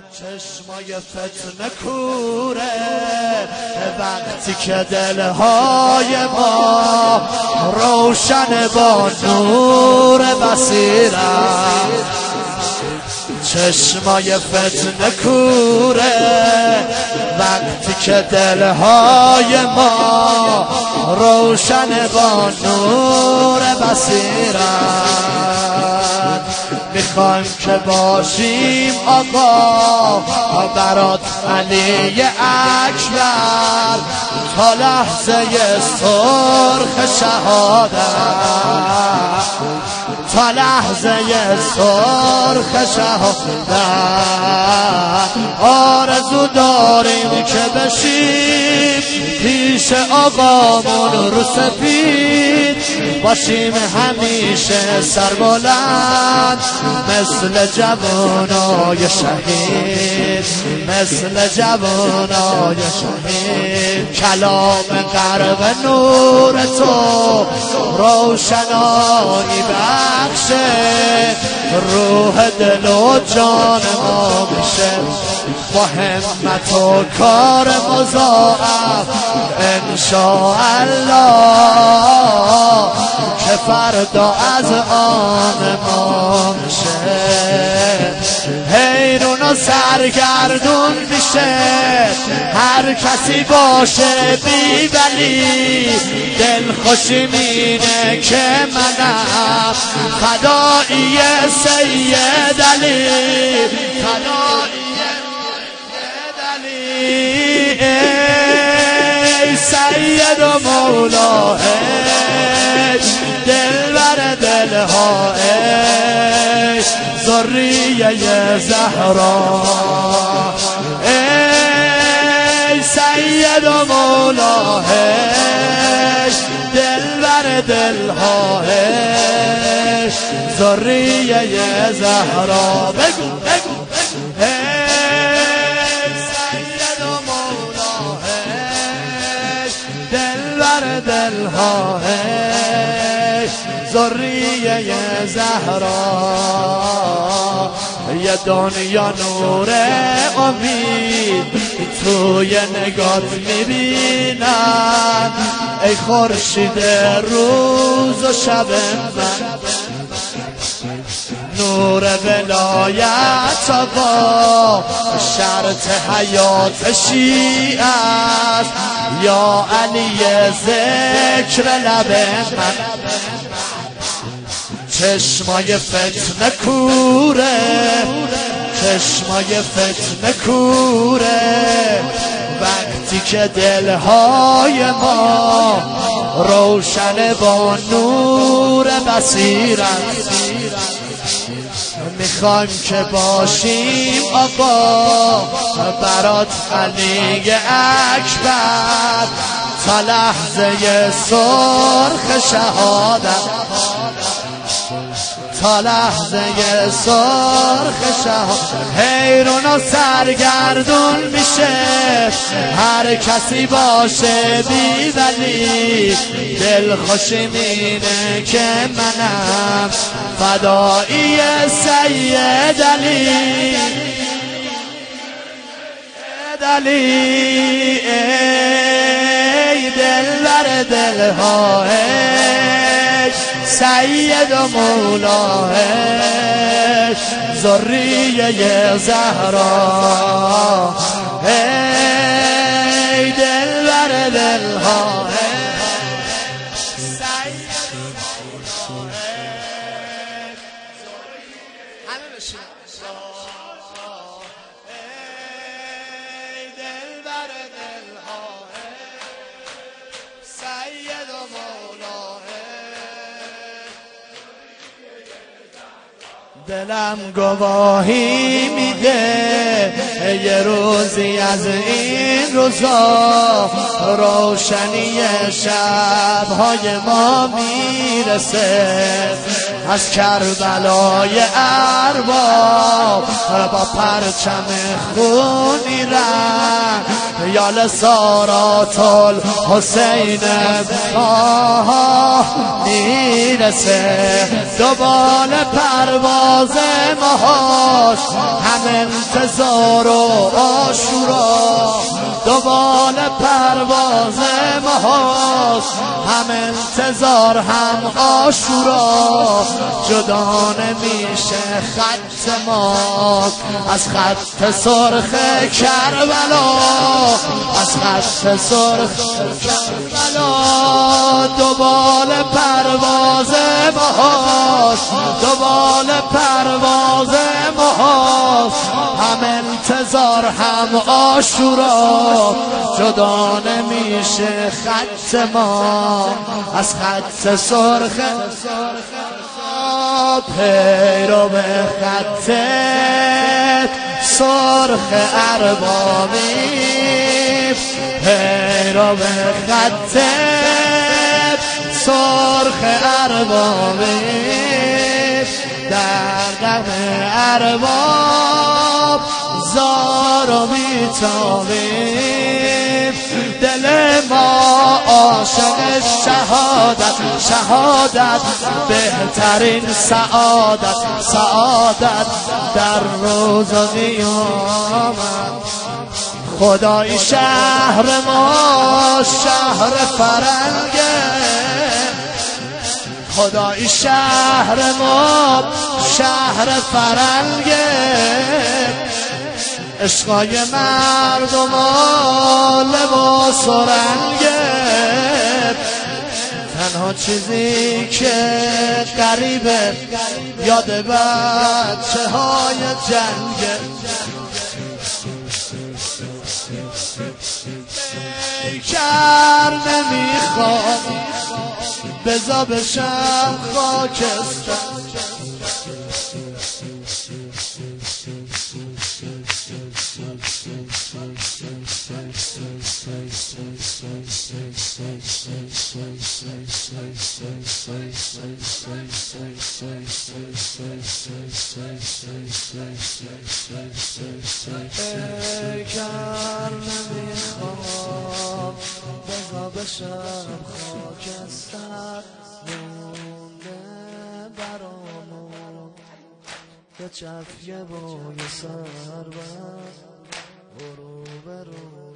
چشمای فتنه کوره وقتی که دلهای ما روشن با نور بصیرت. چشمای فتنه کوره وقتی که دلهای ما روشن با نور بصیرت. میخوایم که باشیم آقا برات علی اکبر تا لحظه سرخ شهادت، تا لحظه سرخ شهادت. آرزو داریم که بشیم پیش آقامون رو سفید، باشیم همیشه سربلند مثل جوانای شهید، مثل جوانای شهید. کلام غرب نور تو روشنایی بخشه، روح دل و جان ما بشه. با همت و کار مضاعف انشاءالله که فردا از آن ما میشه. حیرون و سرگردون میشه هر کسی باشه بی ولی، دل خوشیم اینه که منم فدایی سید علی، فدایی سید علی. ای سید و مولا دلبر دلها ذریه زهرا. ای سید و مولا دلبر دلها ذریه زهرا. بگو بگو سید و مولا دلبر دلها ذریه زهرا. یه دنیا نور امید توی نگات میبینم، ای خورشید روز و شب من. نور ولایت آقا شرط حیات شیعه است، یا علی ذکر لب من. چشمای فتنه کوره، چشمای فتنه کوره وقتی که دلهای ما روشن با نور بصیرت. میخوایم که باشیم آقا برات علی اکبر تا لحظه سرخ شهادت، تا لحظه سرخ شهادت. حیرون و سرگردون میشه هر کسی باشه بی ولی، دل خوشیم اینه که منم فدایی سید علی، علی. ای دلبر دلها سید و مولا ذریه زهرا. ای دلبر دلها سید و مولا. همه بشین. ای دلبر دلها سید و مولا. دلم گواهی میده یه روزی از این روزا روشنی شبهای ما میرسه. از کربلای ارباب با پرچم خونی رنگ یال سارات الحسین میرسه دوبال پرواز ماهاش هم انتظار و عاشورا دوبال پرواز ماهاش هم انتظار هم عاشورا جدا نمیشه خط ما از خط سرخ کربلا از خط سرخ کربلا دوبال پرواز ماهاش دوبال پرواز ماهاش هم انتظار هم عاشورا جدا نمیشه خط ما از خط سرخ پیرو به خطت سرخ اربابی پیرو به خطت سرخ اربابی در غم ارباب زار و بیتابیم دل ما عاشق شهادت شهادت بهترین سعادت سعادت در روز قیامت خدای شهر ما شهر فرنگه خدای شهر ما شهر فرنگه عشقای مردم لباس و رنگه تنها چیزی که قریبه یاد بچه های جنگه بیکر نمیخواد بزا بشم خاکستر بیکر نمیخوام بزا بشم خاکستر مونده برامون یه چفیه با یه سربت برو برو